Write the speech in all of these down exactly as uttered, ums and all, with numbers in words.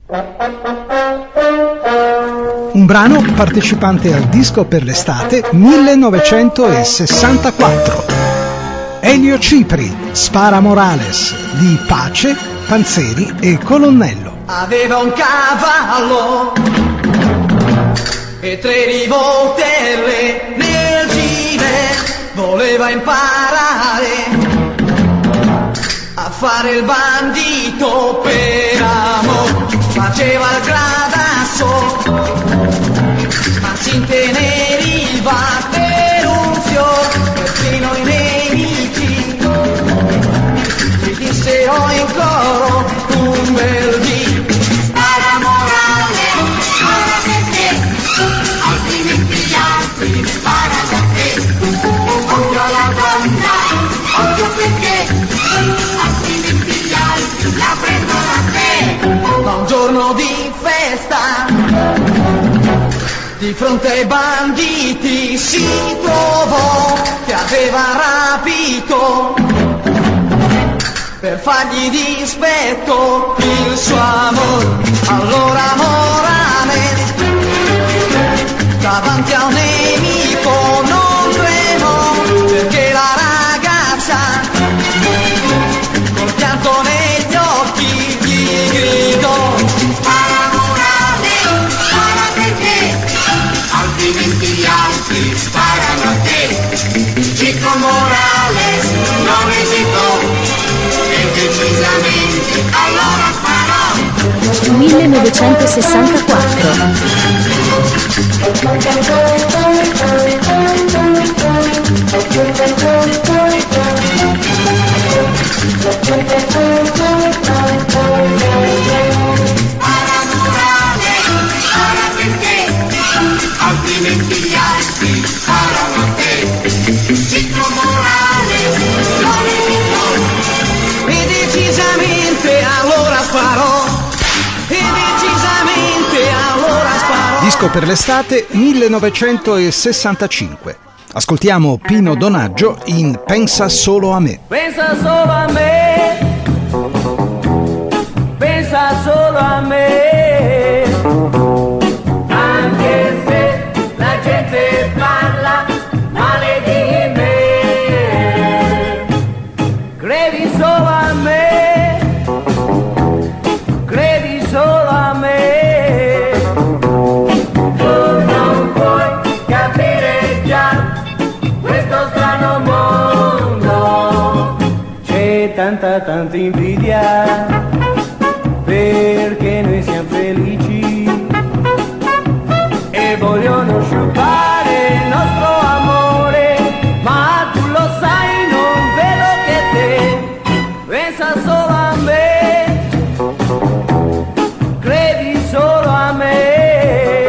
Un brano partecipante al disco per l'estate millenovecentosessantaquattro. Elio Cipri, Spara Morales, di Pace, Panzeri e Colonnello. Aveva un cavallo e tre rivoltelle nel gine, voleva imparare a fare il bandito per amor, faceva il gradasso ma si inteneriva per un fior, persino i nemici gli dissero in coro un bel dì: spara morale, spara perché, altrimenti gli altri sparano a te. Occhio alla donna, occhio perché, altrimenti gli altri la prendono a te. Ma un giorno di festa, di fronte ai banditi si trovò che aveva rapito, per fargli dispetto, il suo amor. Allora Morales, davanti a un nemico non tremò, perché la ragazza col pianto negli occhi gli gridò: spara Morales, spara perché, altrimenti gli altri sparano a te. Chico Morales non esitò e decisamente allora sparò. millenovecentosessantaquattro. Spara Morales, spara perché, altrimenti gli altri sparano a te. Chico Morales non esitò e decisamente allora sparò. E decisamente allora sparò. Disco per l'estate millenovecentosessantacinque. Ascoltiamo Pino Donaggio in Pensa solo a me. Pensa solo a me, pensa solo a me, anche se la gente parla male di me. Credi solo a me, credi solo a me, tu non puoi capire già questo strano mondo. C'è tanta tanta invidia perché noi siamo felici e vogliono sciupare il nostro amore, ma tu lo sai, non vedo che te pensa solo a me, credi solo a me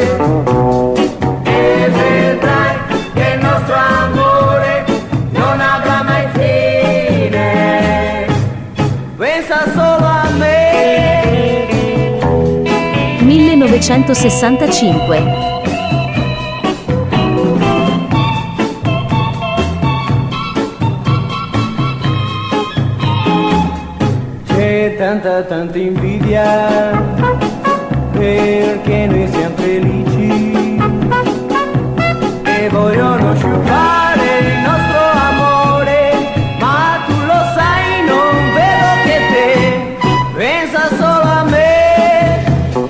e vedrai che il nostro amore non avrà mai fine. Pensa solo a me. millenovecentosessantacinque. C'è tanta tanta invidia perché noi siamo felici e vogliono sciupare il nostro amore, ma tu lo sai, non vedo che te pensa solo a me,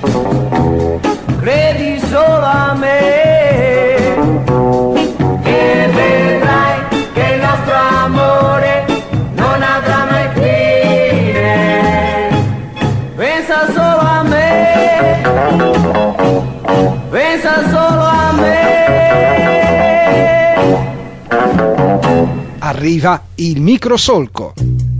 credi solo a me e vedrai che il nostro amore non avrà mai fine. Pensa solo a me, pensa solo a me. Arriva il microsolco.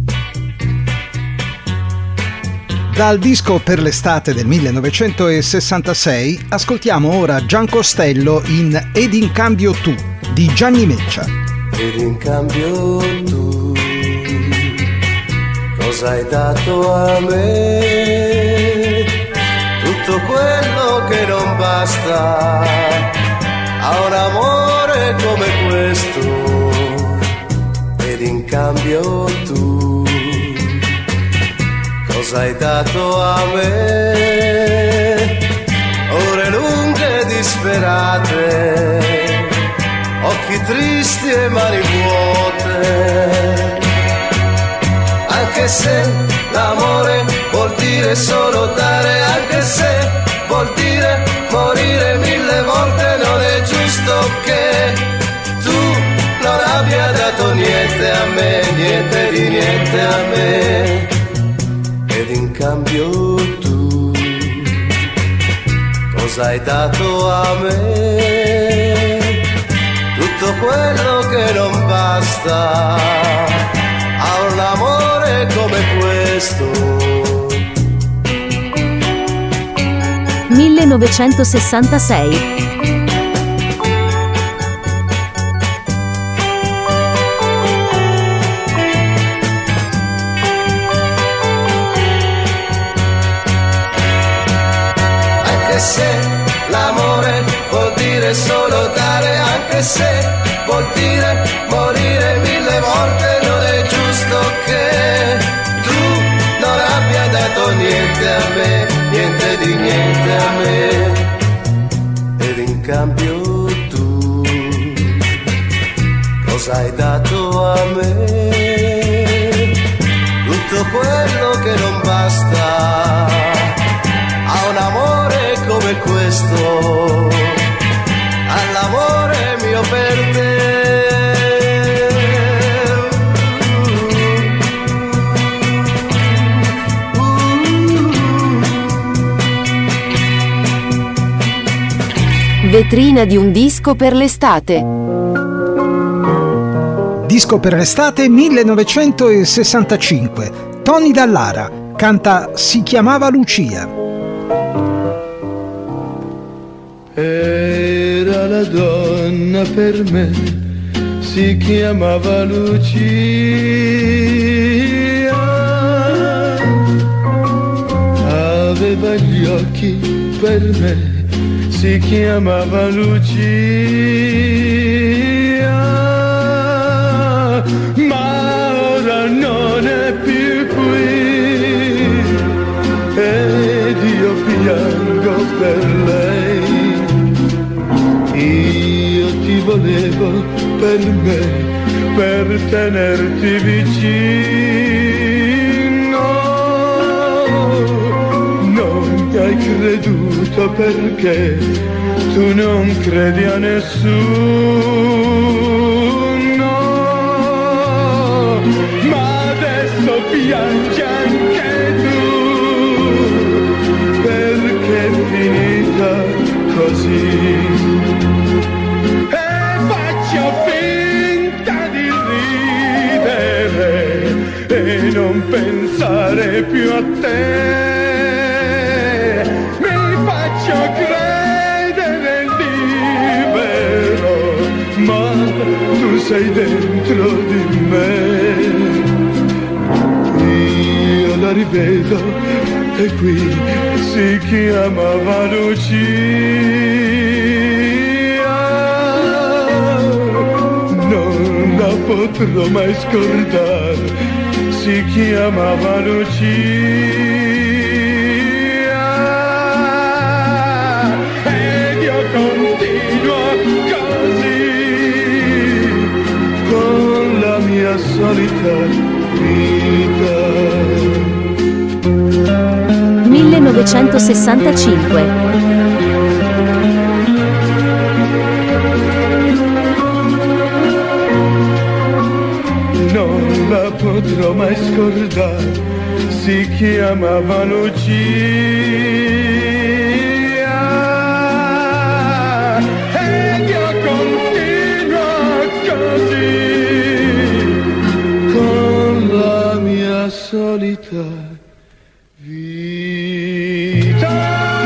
Dal disco per l'estate del millenovecentosessantasei ascoltiamo ora Gian Costello in Ed in cambio tu di Gianni Meccia. Ed in cambio tu cosa hai dato a me? Tutto quello che non basta a un amore come questo. Ed in cambio tu cosa hai dato a me? occhi tristi e mani vuote. Anche se l'amore vuol dire solo dare, anche se vuol dire morire mille volte, non è giusto che tu non abbia dato niente a me, niente di niente a me, ed in cambio tu cosa hai dato a me? Tutto quello che non basta a un amore come questo. millenovecentosessantasei. Anche se l'amore vuol dire solo dare, anche se vuol dire morire mille volte, non è giusto che tu non abbia dato niente a me, niente di niente a me, ed in cambio tu cosa hai dato a me? Tutto quello che non basta a un amore come questo, all'amore mio per te. Vetrina di un disco per l'estate. Disco per l'estate millenovecentosessantacinque. Tony Dallara canta Si chiamava Lucia. Era la donna per me, si chiamava Lucia, aveva gli occhi per me, si chiamava Lucia, ma ora non è più qui ed io piango per lei. Io ti volevo per me, per tenerti vicino, non ti hai creduto perché tu non credi a nessuno, ma adesso piangi anche tu, perché è finita così. E non pensare più a te, mi faccio credere libero, ma tu sei dentro di me. Io la rivedo e qui si chiamava Lucia, non la potrò mai scordare, si chiamava Lucia, ed io continuo così con la mia solita vita. millenovecentosessantacinque. Non la potrò mai scordare, si chiamava Lucia, ed io continuo così con la mia solita vita.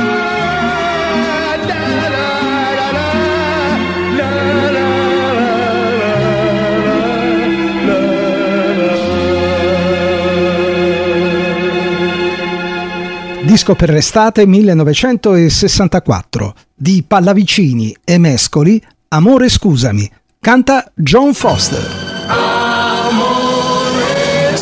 Disco per l'estate millenovecentosessantaquattro. Di Pallavicini e Mescoli, Amore scusami. Canta John Foster. Amore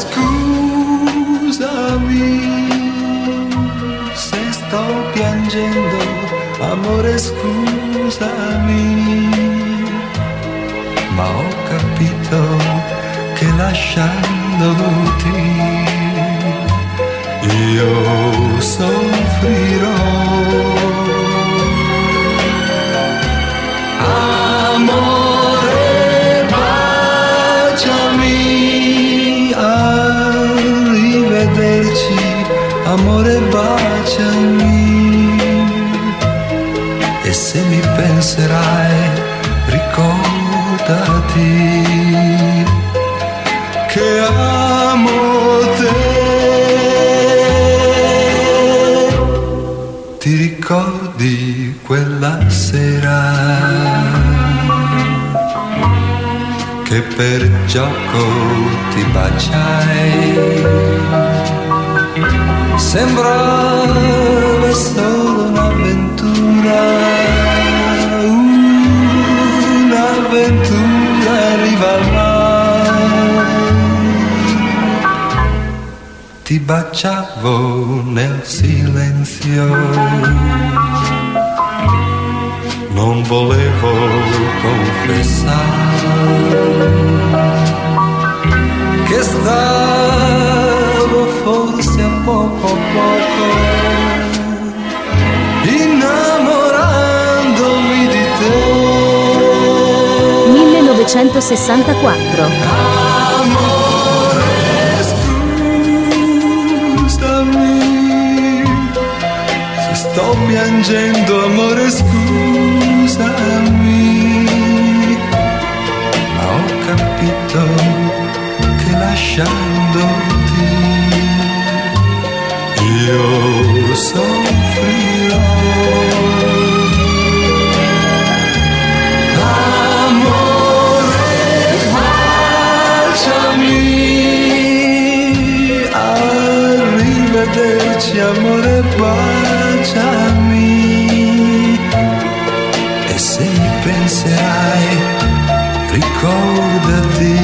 scusami se sto piangendo, amore scusami ma ho capito che lasciandoti io soffrirò. Amore, baciami, arrivederci, amore, baciami, e se mi penserai ricordati che amo te. Ti ricordi quella sera che per gioco ti baciai? Sembrava solo un'avventura, un'avventura rivale. Ti baciavo nel silenzio, non volevo confessare che stavo forse a poco a poco innamorandomi di te. millenovecentosessantaquattro. Amore, scusami se sto piangendo, amore, scusami, ma ho capito che lasciandoti io soffrirò. Amore, baciami, arrivederci, amore, baciami, e se mi penserai ricordati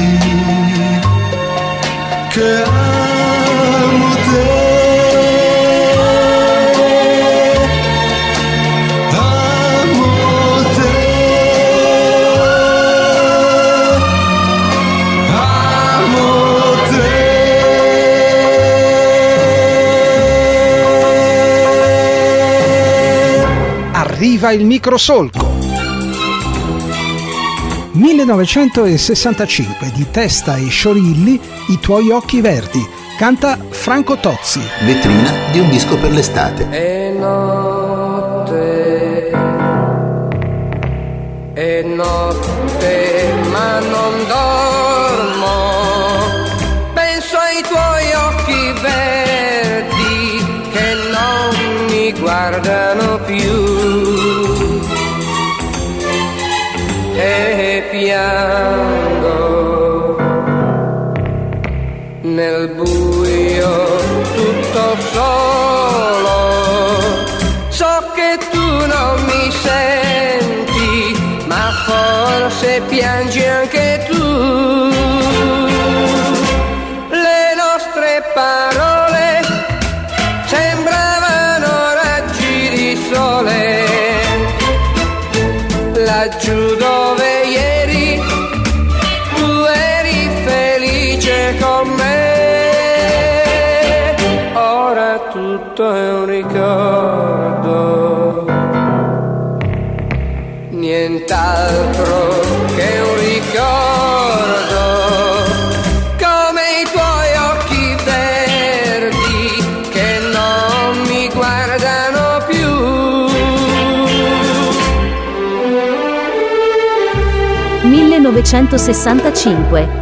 che amo te. Amo te. Amo te. Arriva il microsolco. millenovecentosessantacinque, di Testa e Sciorilli, I tuoi occhi verdi. Canta Franco Tozzi. Vetrina di un disco per l'estate. E notte, e notte, ma non dormo. Penso ai tuoi occhi verdi che non mi guardano più. E piango nel buio tutto solo. So che tu non mi senti, ma forse piangi anche tu. Le nostre parole sembravano raggi di sole laggiù dove ieri tu eri felice con me. Ora tutto è un ricordo, nient'altro che un ricordo, come i tuoi occhi verdi che non mi guardano più. millenovecentosessantacinque.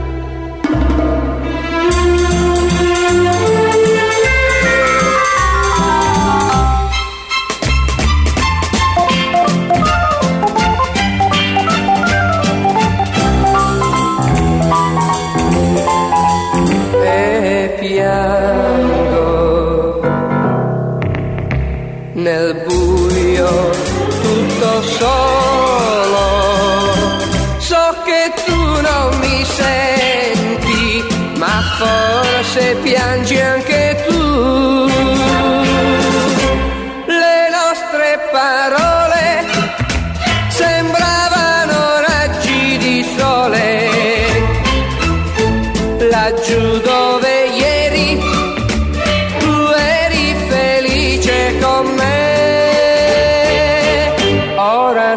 E piango nel buio tutto solo. So che tu non mi senti, ma forse piangi anche tu. Le nostre parole sembravano raggi di sole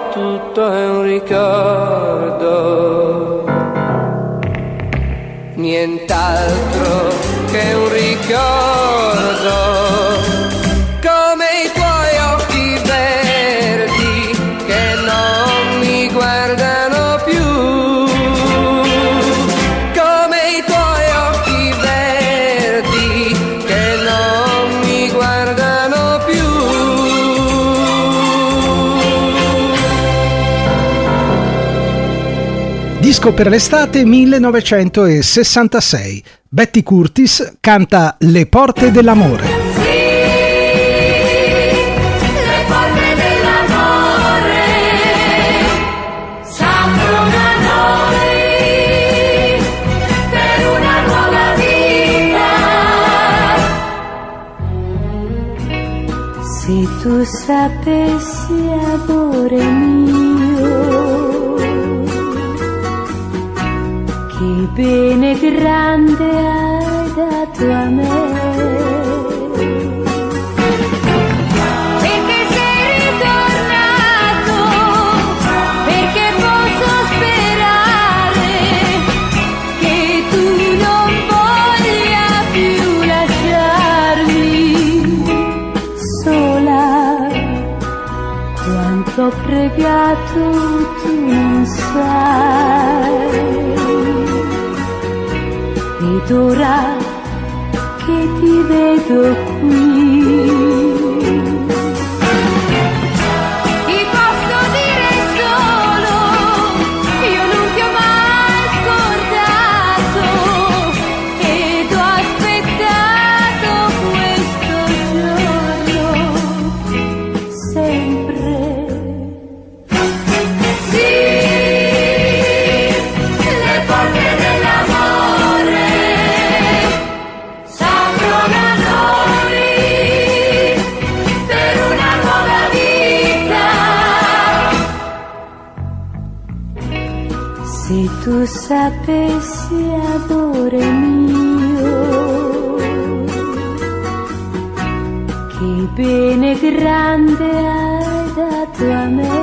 tutto è un ricordo, nient'altro che un ricordo, come i tuoi occhi verdi che non mi guardano più, come i tuoi occhi verdi che non mi guardano più. Disco per l'estate millenovecentosessantasei. Betty Curtis canta Le porte dell'amore. Sì, le porte dell'amore s'aprono a noi per una nuova vita. Se tu sapessi, amore mio, che bene grande hai dato a me, perché sei ritornato, perché posso sperare che tu non voglia più lasciarmi sola. Quanto ho pregato tu non sai, ed ora che ti vedo qui ti posso dire solo, io non ti ho mai scordato ed ho aspettato questo giorno sempre. Sì, le porte dell'amore s'aprono a noi per una nuova vita. Se tu sapessi, amore mio, che bene grande hai dato a me,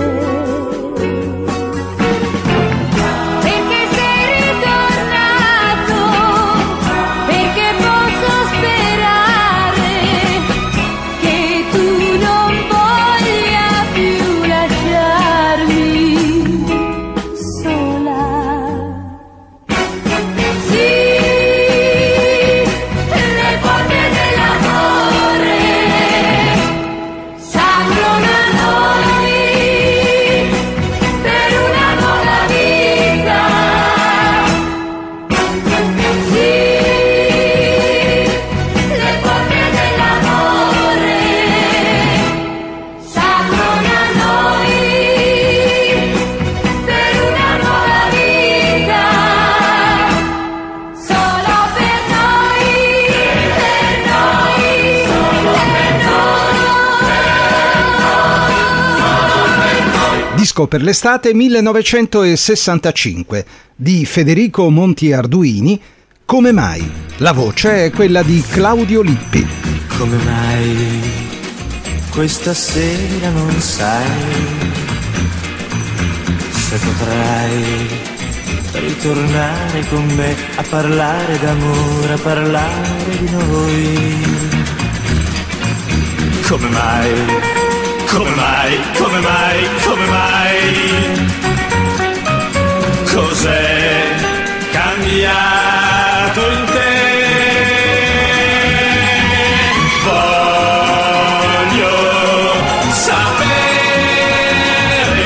perché sei ritornato, perché posso sperare che tu non voglia più lasciarmi sola. Sì, le porte dell'amore s'aprono a noi per una nuova vita. Sì, le porte dell'amore s'aprono a noi per una nuova vita, solo per noi, per noi, solo per noi. Disco per l'estate millenovecentosessantacinque di Federico Monti Arduini. Come mai? La voce è quella di Claudio Lippi. Come mai questa sera non sai se potrai ritornare con me a parlare d'amore, a parlare di noi? Come mai, come mai, come mai, come mai? Cos'è cambiato in te? Voglio sapere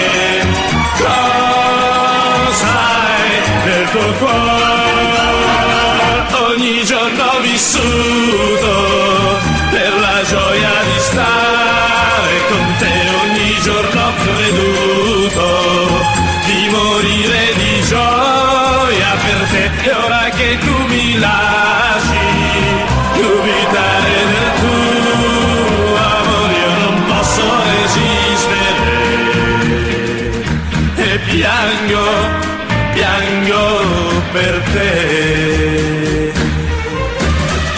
cosa hai nel tuo cuore. Ogni giorno ho vissuto per la gioia di stare con te, ogni giorno ho creduto di morire di gioia per te, e ora che tu mi lasci dubitare del tuo amore, io non posso resistere e piango, piango per te.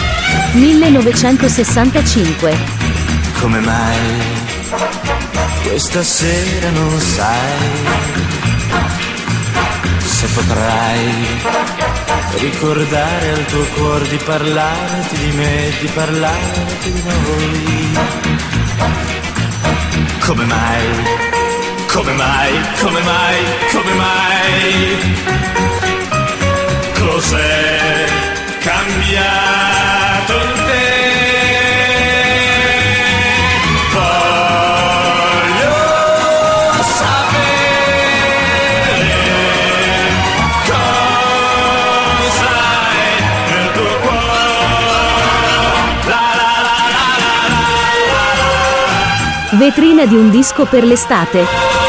millenovecentosessantacinque. Come mai questa sera non sai se potrai ricordare al tuo cuore di parlarti di me, di parlarti di noi. Come mai, come mai, come mai, come mai? Cos'è cambiato in te? Vetrina di un disco per l'estate.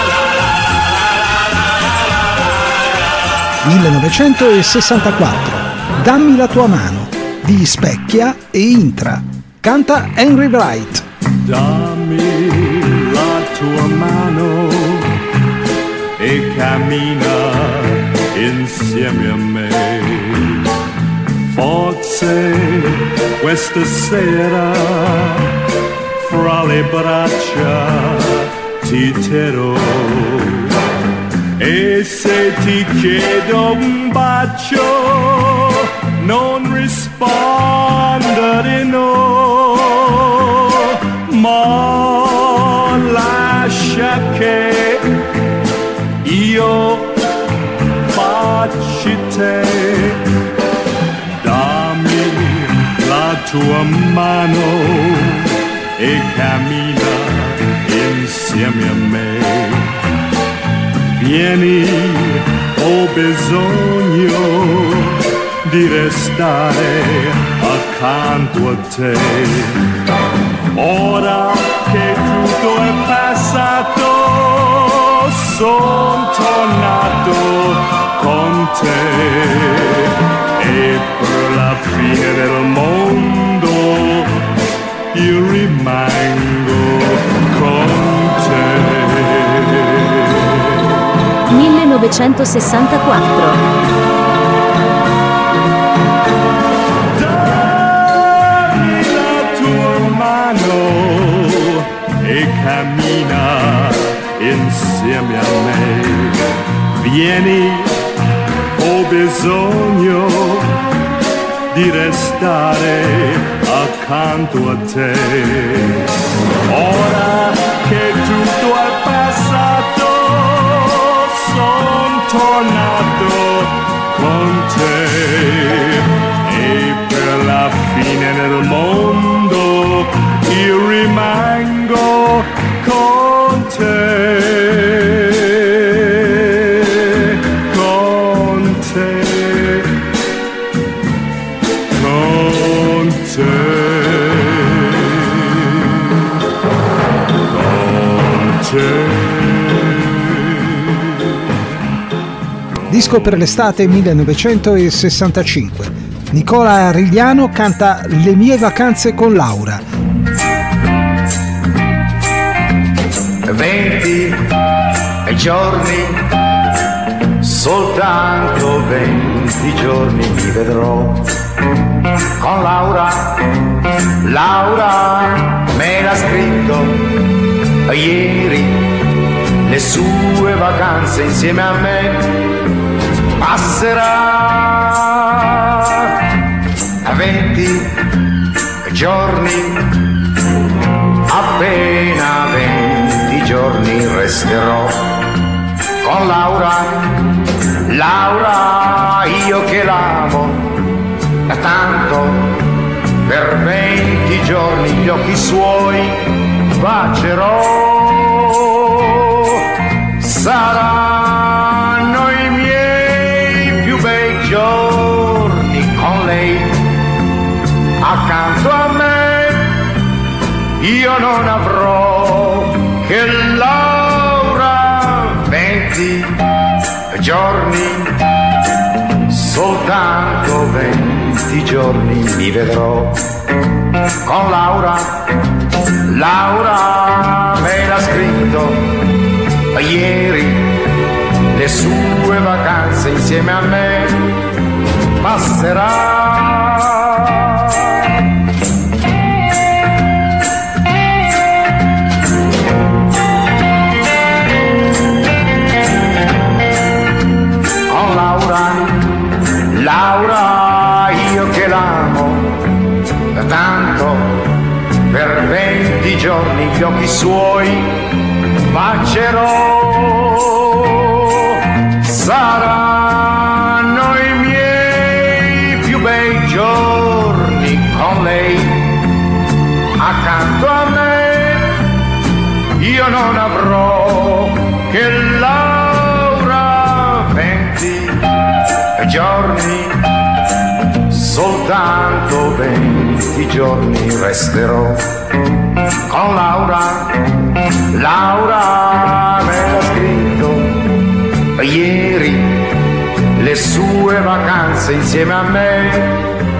millenovecentosessantaquattro. Dammi la tua mano di Specchia e Intra. Canta Henry Wright. Dammi la tua mano e cammina insieme a me. Forse questa sera fra le braccia ti terrò, e se ti chiedo un bacio non rispondere no, ma lascia che io faccia te. Dammi la tua mano e cammina insieme a me. Vieni, ho bisogno di restare accanto a te. Ora che tutto è passato, son tornato con te, e per la fine del mondo io rimango con te. millenovecentosessantaquattro. Dammi la tua mano e cammina insieme a me. Vieni, ho bisogno di restare accanto a te. Ora che tutto è passato, son tornato con te, e per la fine del mondo io rimango con te, con te, con te. Disco per l'estate millenovecentosessantacinque. Nicola Rigliano canta Le mie vacanze con Laura. Venti giorni, soltanto venti giorni mi vedrò con Laura. Laura me l'ha scritto ieri, le sue vacanze insieme a me passerà. A venti giorni, appena venti giorni resterò con Laura. Laura, io che l'amo tanto, per venti giorni gli occhi suoi bacerò. Saranno i miei più bei giorni con lei accanto a me. Io non avrò che Laura. Venti giorni, soltanto venti giorni mi vedrò con Laura. Laura me l'ha scritto ieri, le sue vacanze insieme a me passerà. occhi suoi bacerò. Saranno i miei più bei giorni con lei, accanto a me io non avrò che Laura. Venti giorni, soltanto venti giorni resterò con Laura. Laura me l'ha scritto ieri, le sue vacanze insieme a me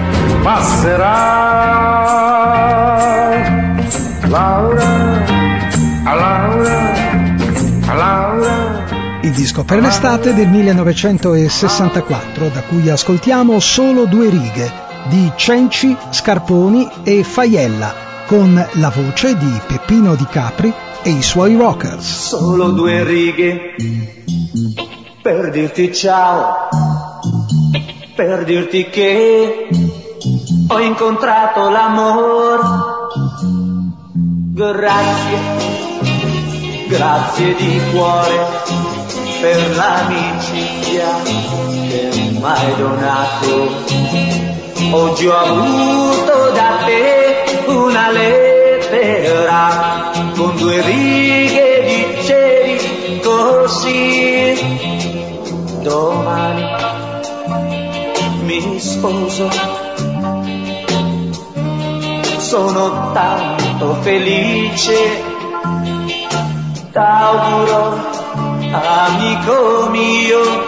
passerà. Laura, a Laura, a Laura. Il disco per l'estate del millenovecentosessantaquattro, da cui ascoltiamo Solo due righe, di Cenci, Scarponi e Faiella, con la voce di Peppino Di Capri e i suoi Rockers. Solo due righe per dirti ciao, per dirti che ho incontrato l'amor. Grazie, grazie di cuore per l'amicizia che m'hai donato. Oggi ho avuto da te una lettera con due righe, dicevi così. Domani mi sposo, sono tanto felice, t'auguro, amico mio,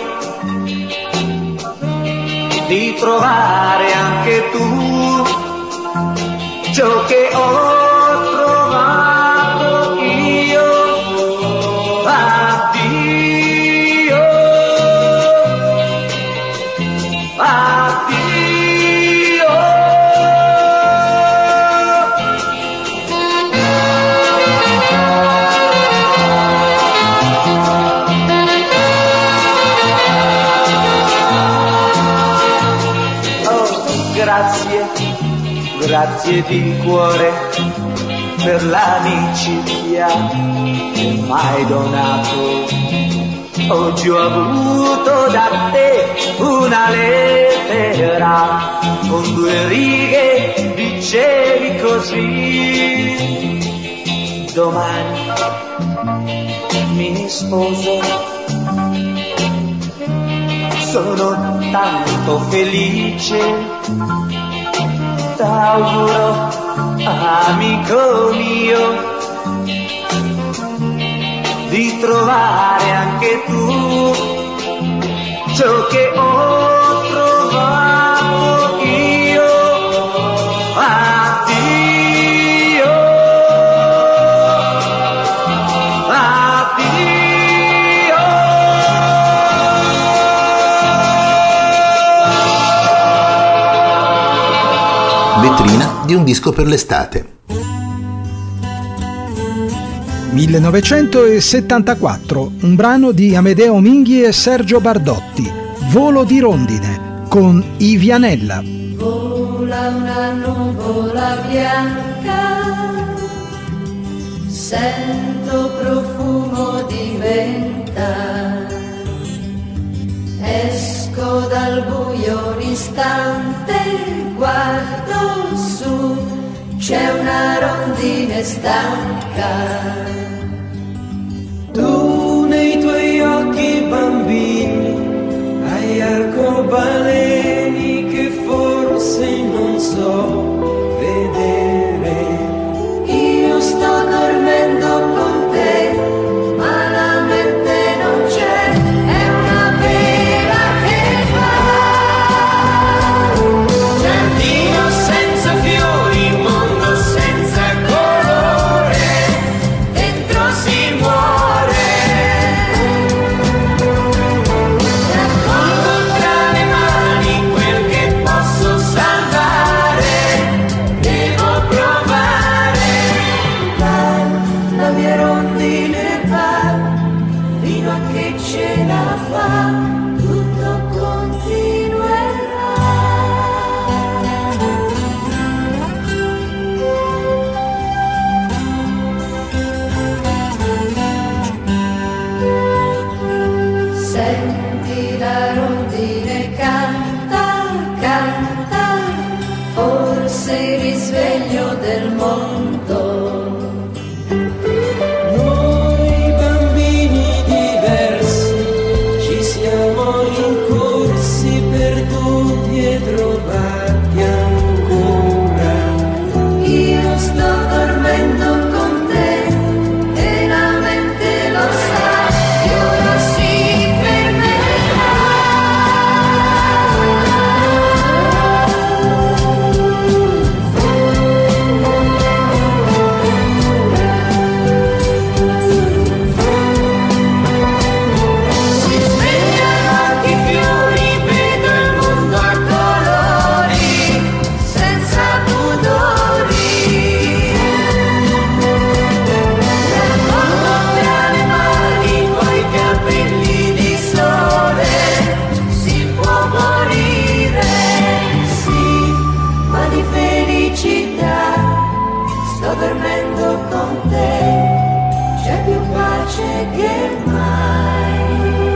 di trovare anche tu ciò che ho trovato io. Addio, addio. Grazie, grazie di cuore per l'amicizia che m'hai donato. Oggi ho avuto da te una lettera con due righe, dicevi così. Domani mi sposo, sono tanto felice, t'auguro, amico mio, di trovare anche tu ciò che ho trovato io. Addio, addio. Vetrina di un disco per l'estate. millenovecentosettantaquattro, un brano di Amedeo Minghi e Sergio Bardotti, Volo di rondine, con I Vianella. Vola una nuvola bianca, sento profumo di menta, esco dal buio un istante, guardo su, c'è una rondine stanca. Tu nei tuoi occhi bambini hai arcobaleni che forse non so vedere. Io sto dormendo con te, ma la mente non c'è, è una vela che va. Giardino senza fiori, mondo senza colore, dentro si muore. raccolgo tra le mani quel che posso salvare, devo provare. Va, la mia rondine va, fino a che ce la fa, tutto continuerà. pace che mai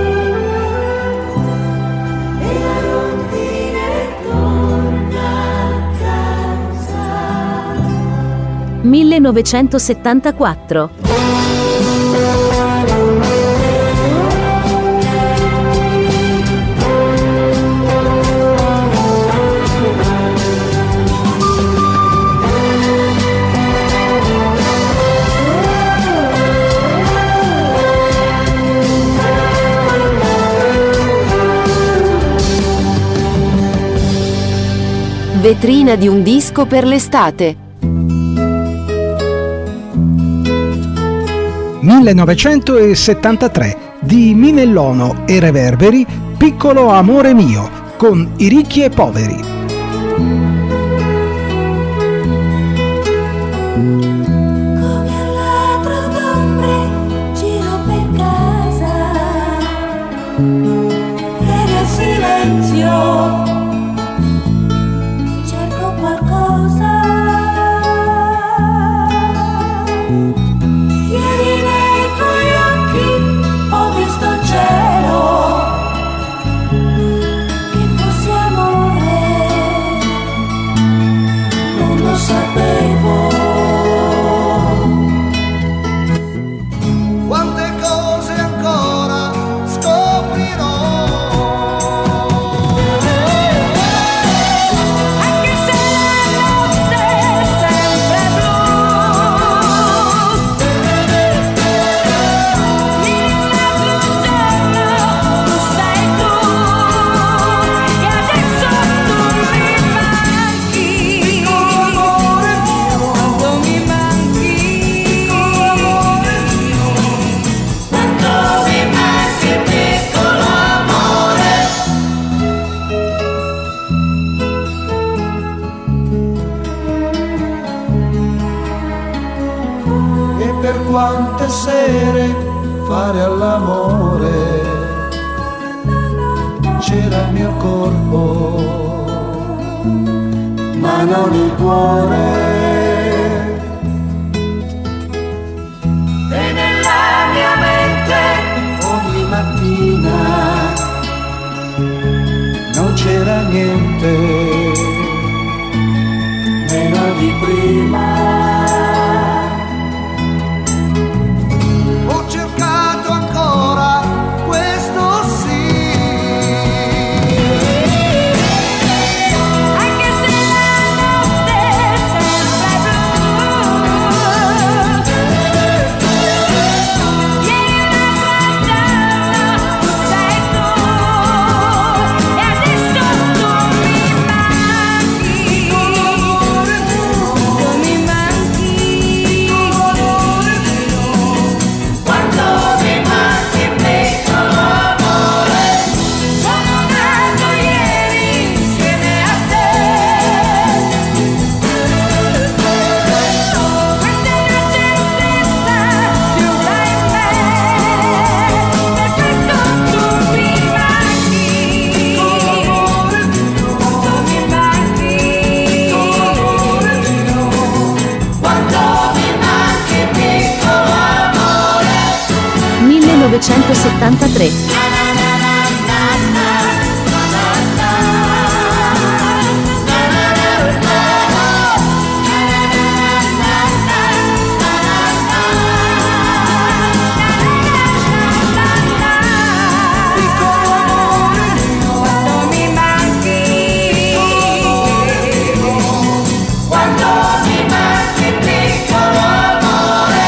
e la rondine torna a casa. millenovecentosettantaquattro. Vetrina di un disco per l'estate. millenovecentosettantatré di Minellono e Reverberi, Piccolo amore mio, con i ricchi e poveri. Come un ladro d'ombre giro per casa e nel silenzio cerco qualcosa. Ieri nei tuoi occhi ho visto il cielo, che fosse amore, non lo sapevo. Quante cose ancora scoprirò. Anche se la notte è sempre blu, l'altro giorno tu sei tu, e adesso tu mi manchi, quanto mi manchi, quanto mi manchi, piccolo amore. E per quante sere fare all'amore c'era il mio corpo, ma non il cuore. E nella mia mente Ogni mattina non c'era niente, meno di prima. Ho cercato ancora questo sì. anche se la notte è sempre blu, ieri l'altro giorno tu sei tu, e adesso tu mi manchi, tu mi manchi, quanto mi manchi, piccolo amore. Sono nato ieri insieme a te, questa è la certezza chiusa in me, per questo tu mi manchi, tu mi manchi, quanto mi manchi, piccolo amore. millenovecentosettantatré. Quanto mi manchi, quanto mi manchi, piccolo amore.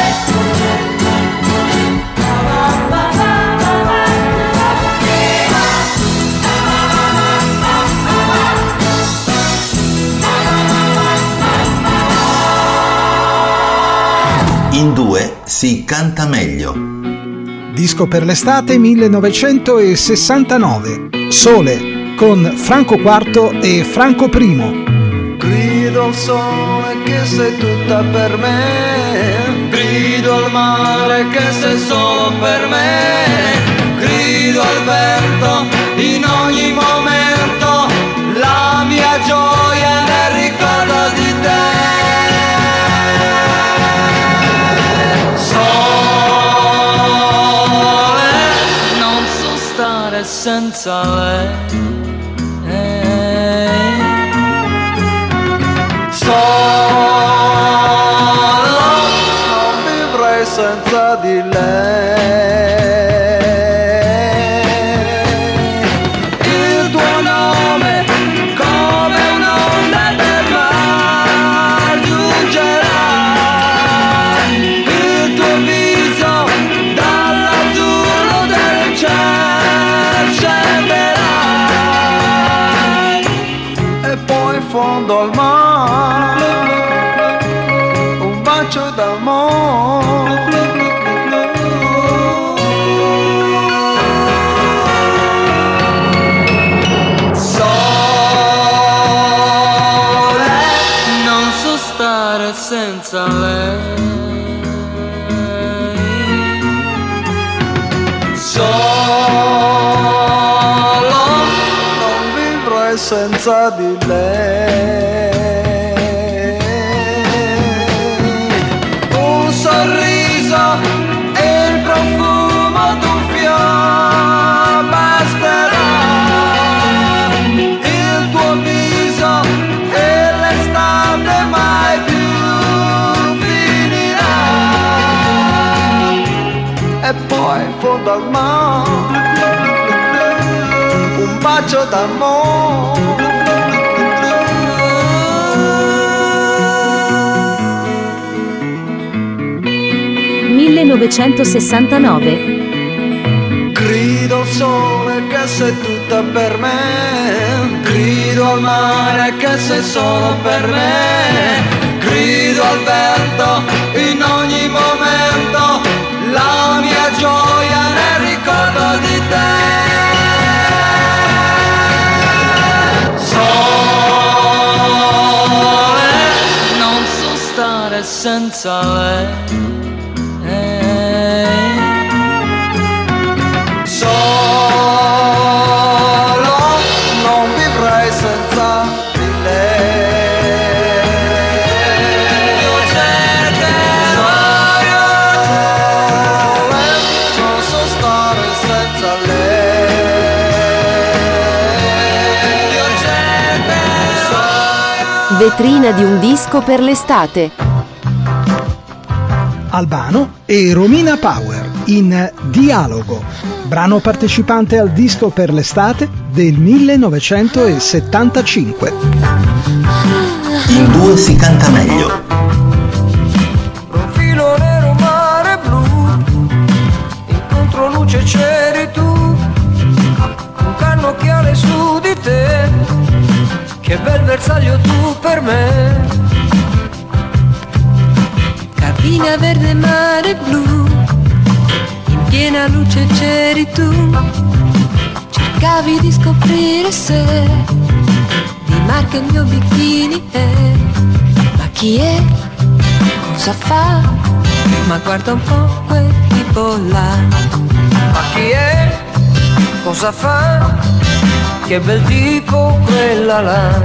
In due si canta meglio. Disco per l'estate millenovecentosessantanove. Sole con Franco quarto e Franco primo. Grido al sole che sei tutta per me, grido al mare che sei solo per me, grido al vento in ogni momento, la mia gioia nel ricordo di te. Sole senza lei. Solo non vivrei senza di lei. Il tuo nome come un'onda del mare giungerà, il tuo viso dall'azzurro del cielo scenderà, e poi in fondo al mare un bacio d'amore. Sole, non so stare senza lei. Solo non vivrei senza di lei. Un sorriso e il profumo d'un fiore basterà, il tuo viso e l'estate mai più finirà, e poi in fondo al mare un bacio d'amore. millenovecentosessantanove. Grido al sole che sei tutta per me, grido al mare che sei solo per me, grido al vento in ogni momento, la mia gioia nel ricordo di te. Sole, Non so stare senza lei. Solo non vivrei senza di lei. Io cercherò, non so stare senza lei. Io cercherò. Vetrina di un disco per l'estate. Albano e Romina Power in Dialogo, brano partecipante al disco per l'estate del millenovecentosettantacinque. In due si canta meglio. Profilo nero, mare blu, in controluce c'eri tu, un cannocchiale su di te, che bel bersaglio tu per me. Cabina verde, mare blu, in piena luce c'eri tu, cercavi di scoprire se di marca il mio bikini è. Ma chi è? Cosa fa? Ma guarda un po' quel tipo là. Ma chi è? Cosa fa? Che bel tipo quella là.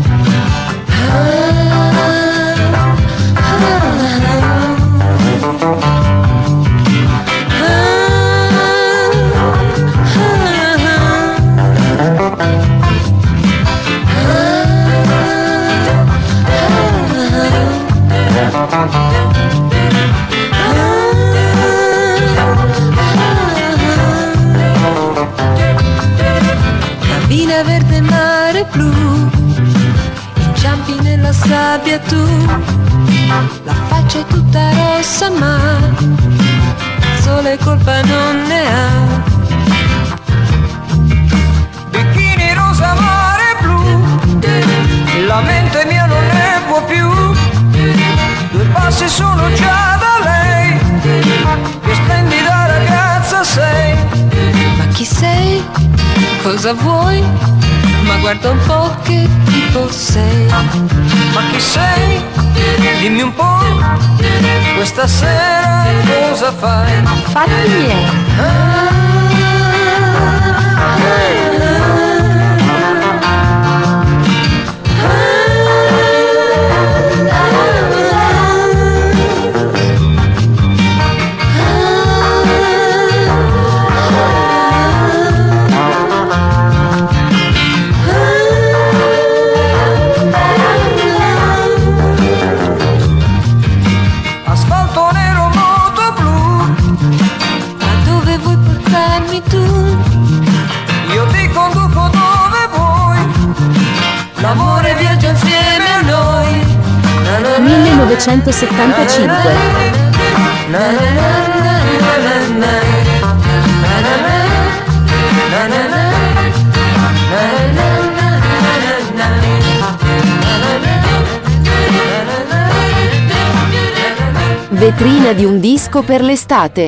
Ah, ah, cabina verde, mare blu, inciampi nella sabbia tu, la faccia è tutta rossa ma il sole colpa non ne ha. Bikini rosa, mare blu, la mente mia non ne può più, due passi sono già da lei, che splendida ragazza sei. Ma chi sei? Cosa vuoi? Ma guarda un po' che tipo sei. Ma chi sei? Dimmi un po', questa sera cosa fai? Fatti miei. Ah, ah, millenovecentosettantacinque. Vetrina di un disco per l'estate.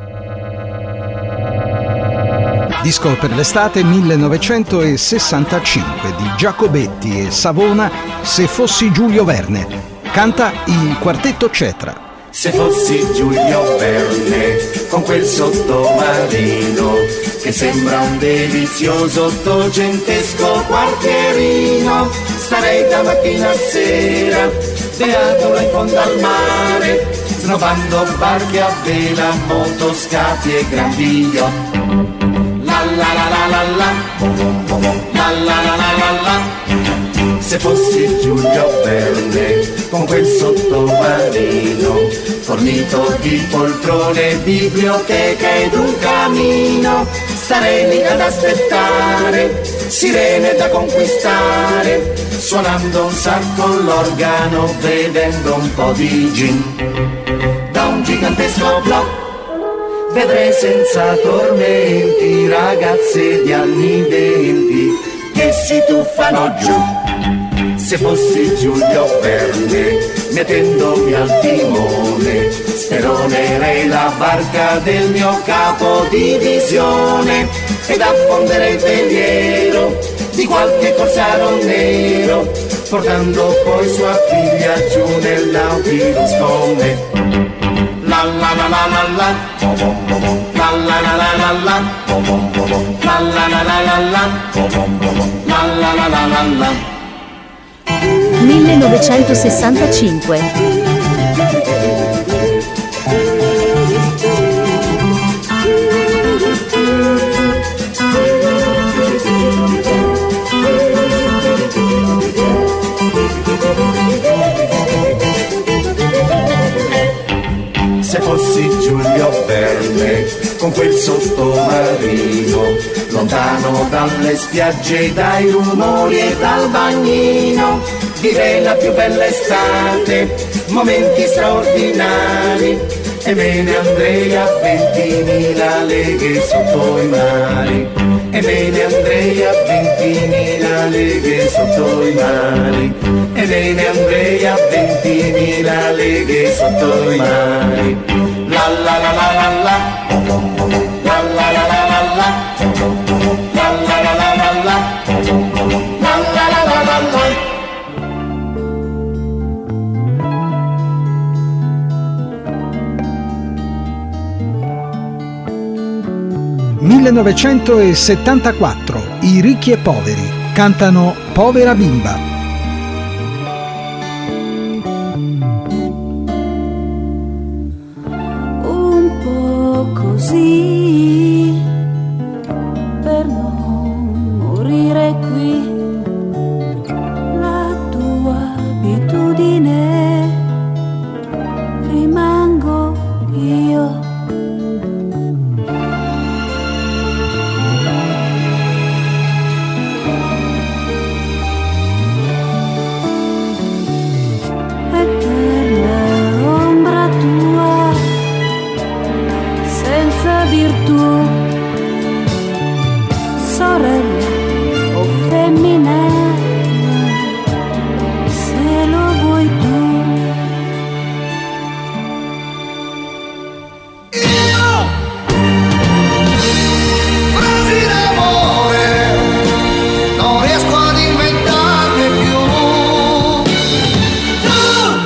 Disco per l'estate millenovecentosessantacinque di Giacobetti e Savona, Se fossi Giulio Verne. Canta il quartetto Cetra. Se fossi Giulio Verne, con quel sottomarino che sembra un delizioso ottocentesco quartierino, starei da mattina a sera, beato là in fondo al mare, snobando barche a vela, motoscafi e grandi yacht. La la la la la la, la la la la la la. Se fossi Giulio Verne, con quel sottomarino, fornito di poltrone, biblioteca ed un camino, starei lì ad aspettare, sirene da conquistare, suonando un sacco l'organo, bevendo un po' di gin. Da un gigantesco blog vedrei senza tormenti ragazze di anni venti che si tuffano giù. Se fossi Giulio Verne, mettendomi al timone, speronerei la barca del mio capo divisione ed affonderei il veliero di qualche corsaro nero, portando poi sua figlia giù nell'Nautilus con me. La la la la la la, la la la la la la, la la la la la la, la la la la la la. millenovecentosessantacinque. Se fossi Giulio Verne, con quel sottomarino, lontano dalle spiagge, dai rumori e dal bagnino, direi la più bella estate, momenti straordinari, e me ne andrei a ventimila leghe sotto i mari, e me ne andrei a ventimila leghe sotto i mari, e me ne andrei a ventimila leghe sotto i mari. La la la la la la, la la la la la la, la la la la la la, la la la la la la. millenovecentosettantaquattro. I ricchi e poveri cantano Povera bimba. Un po' così per non morire qui, la tua abitudine rimango io. Sorella o femmina, se lo vuoi tu. Io, frasi d'amore, non riesco ad inventarne più. Tu,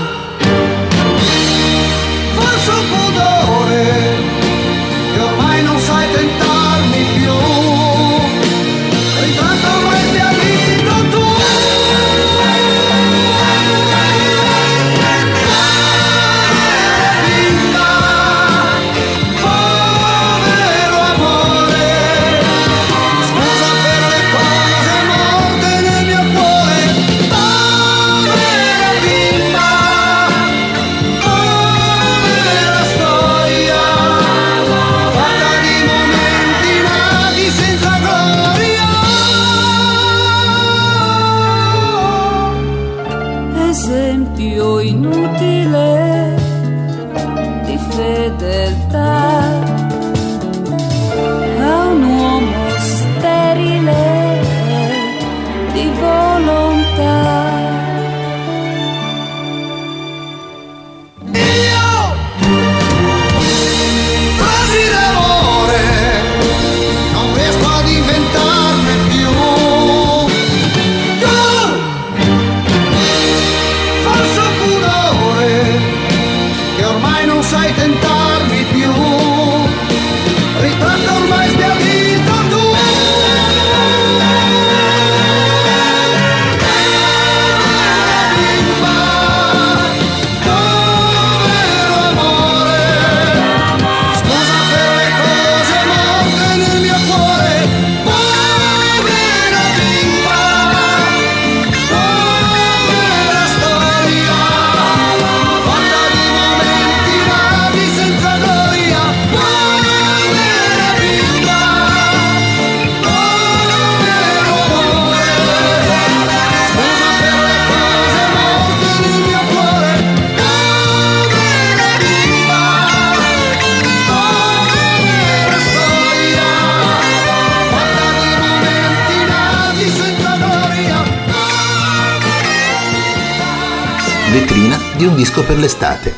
falso pudore, che ormai non sai tentarmi più. fedeltà a un uomo sterile di volontà. Sai tentarmi più, ritratto ormai sbiadito tu. Bimba, povero amore, scusa per le cose morte nel mio cuore. Povera bimba, povera storia, fatta di momenti senza gloria, povera bimba, povero amore, scusa per le cose morte nel mio cuore, povera bimba, povera storia, fatta di momenti nati senza gloria. Vetrina di un disco per l'estate.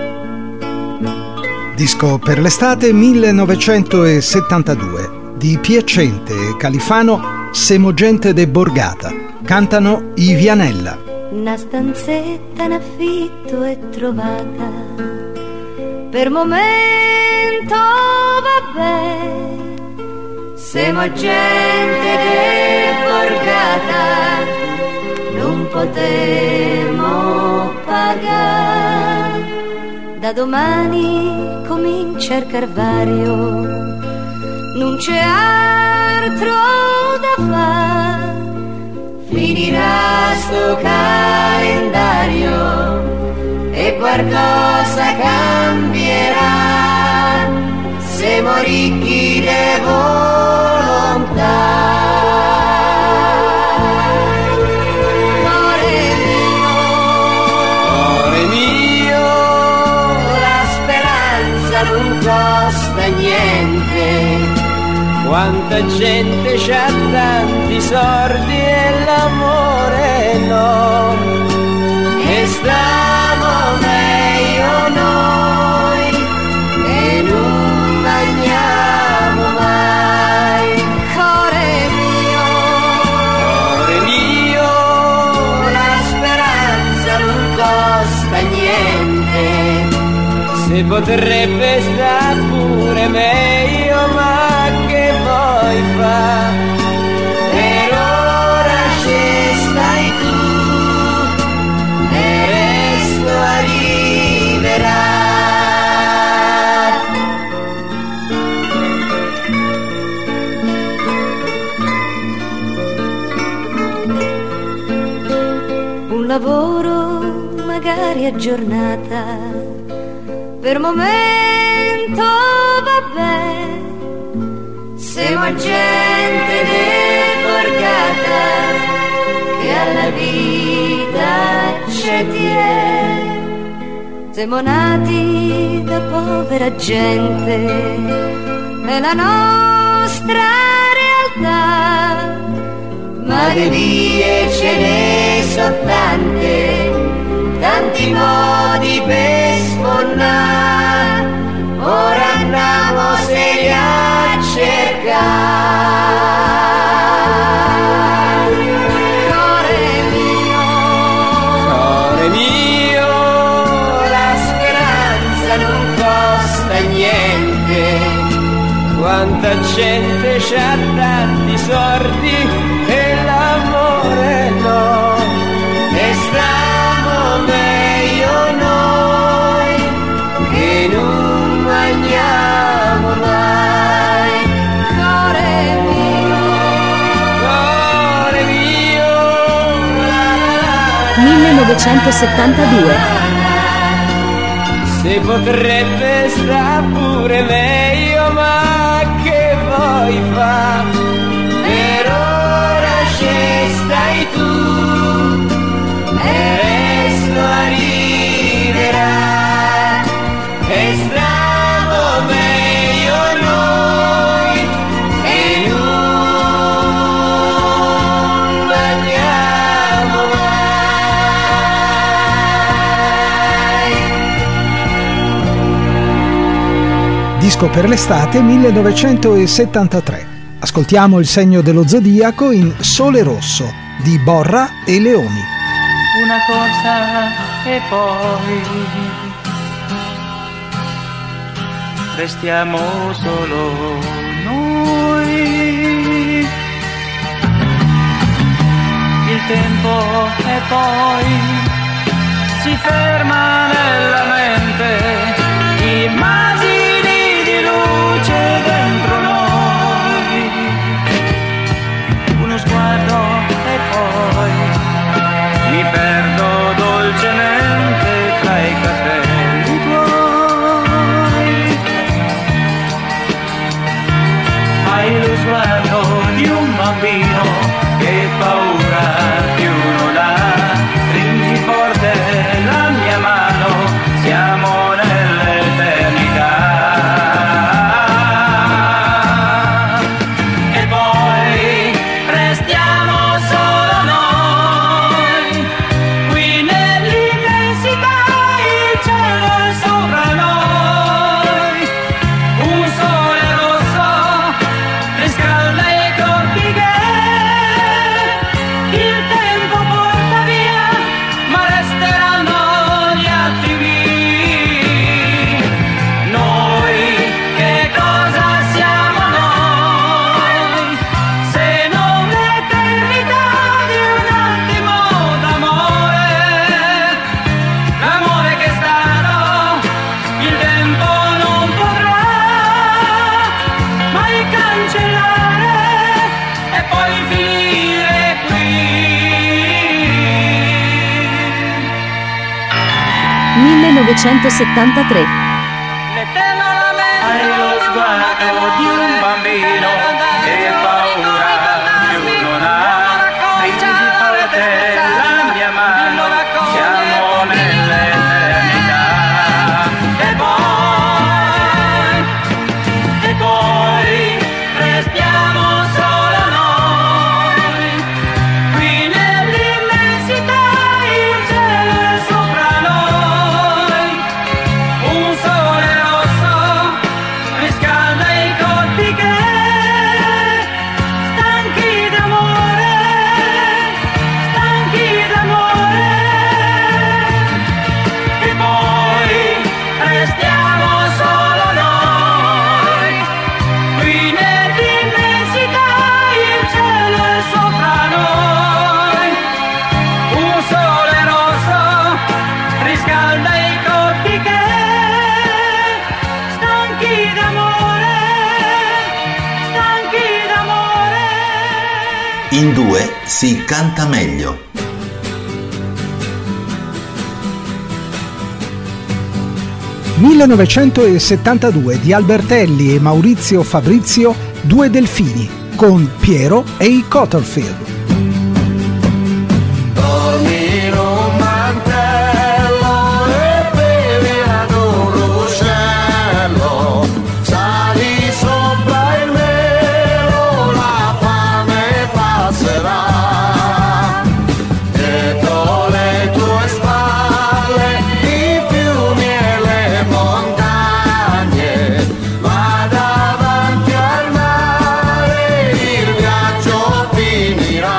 Disco per l'estate millenovecentosettantadue di Piacente e Califano, Semo gente de Borgata. Cantano i Vianella. Una stanzetta in affitto è trovata, per momento vabbè, siamo gente de Borgata, non potremo pagare. Da domani comincia il Carvario, non c'è altro da fare, finirà sto calendario e qualcosa cambierà, siamo ricchi di volontà. Non costa niente, quanta gente c'ha tanti sordi e l'amore no, e stiamo meglio noi e non mangiamo mai. Cuore mio, cuore mio, la speranza non costa niente, si potrebbe stare pure meglio, ma che vuoi fa? Per ora ci stai tu e il resto arriverà. Un lavoro magari a giornata, per momento vabbè, siamo gente deborgata che alla vita ci tiene, siamo nati da povera gente, è la nostra realtà, ma le vie ce ne sono tante, tanti modi per sfondare, ora andiamo seri a cercare. Cuore mio, cuore mio, la speranza non costa niente, quanta gente c'ha tanti sordi e l'amore no, e stiamo meglio noi che non mangiamo mai. Cuore mio, cuore mio, millenovecentosettantadue. Si potrebbe sta pure meglio, ma che vuoi fa? Per ora ci stai tu e il resto arriverà, e stiamo disco per l'estate millenovecentosettantatré. Ascoltiamo Il segno dello zodiaco in Sole rosso di Borra e Leoni. Una cosa e poi restiamo solo noi. Il tempo e poi si ferma nella mente, immagini di luce dentro noi. Uno sguardo e poi mi perdo dolcemente tra i capelli tuoi. Hai lo sguardo di un bambino che paura più non ha. Stringi forte la mia mano, siamo nell'eternità. E poi restiamo solo noi, qui nell'immensità, il cielo è sopra noi. Un sole rosso riscalda i corpi che il tempo porta via, ma resteranno gli altri lì. Noi che cosa siamo noi, se non l'eternità di un attimo d'amore? L'amore che è stato, il tempo non potrà mai cancellare e poi finire qui. millenovecentosettantatré. Hai lo sguardo di un bambino che paura più non ha. Stringi forte la mia mano, siamo nell'eternità. E poi, e poi restiamo solo noi, qui nell'immensità, il cielo è sopra noi. Un sole rosso riscalda i corpi che, stanchi d'amore, stanchi d'amore. E poi restiamo solo noi, qui nell'immensità, il cielo è sopra noi. Un sole rosso riscalda i corpi che, stanchi d'amore, stanchi d'amore. In due si canta meglio. millenovecentosettantadue di Albertelli e Maurizio Fabrizio, Due delfini, con Piero e i Cotterfield. Dormi in un mantello e bevi ad un ruscello, sali sopra il velo, la fame passerà. Dietro le tue spalle i fiumi e le montagne, ma davanti al mare il viaggio finirà.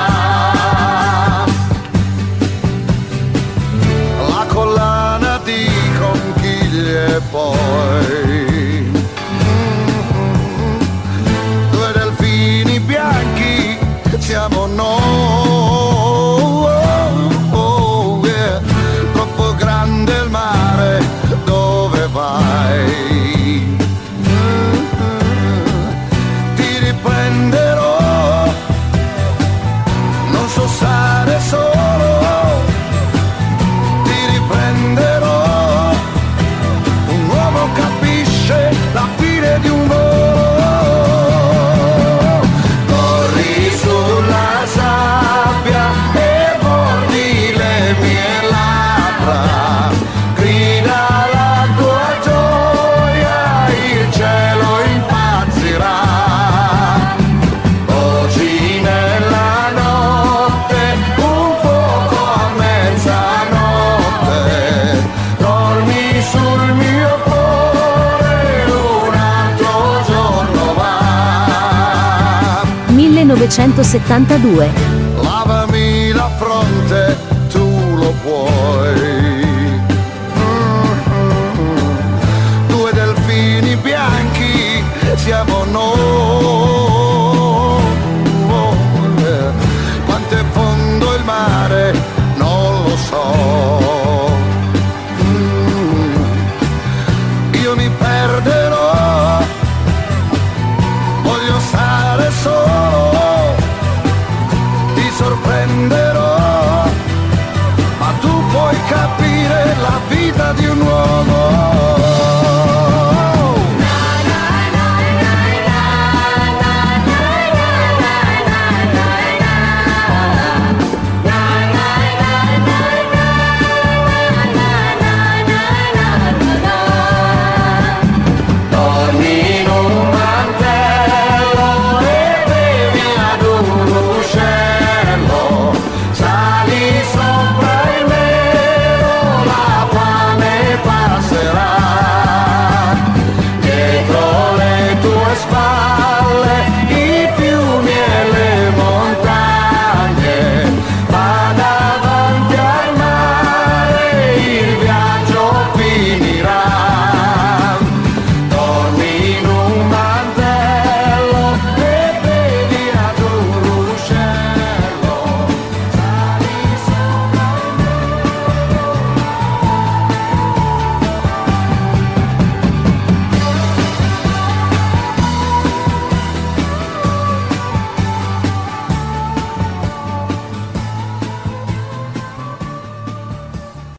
millenovecentosettantadue. Lavami la fronte, tu lo puoi. Mm-hmm. Due delfini bianchi siamo noi. Quanto è fondo il mare non lo so. Mm. Io mi perderò, voglio stare solo, ti sorprenderò, ma tu puoi capire la vita di un uomo.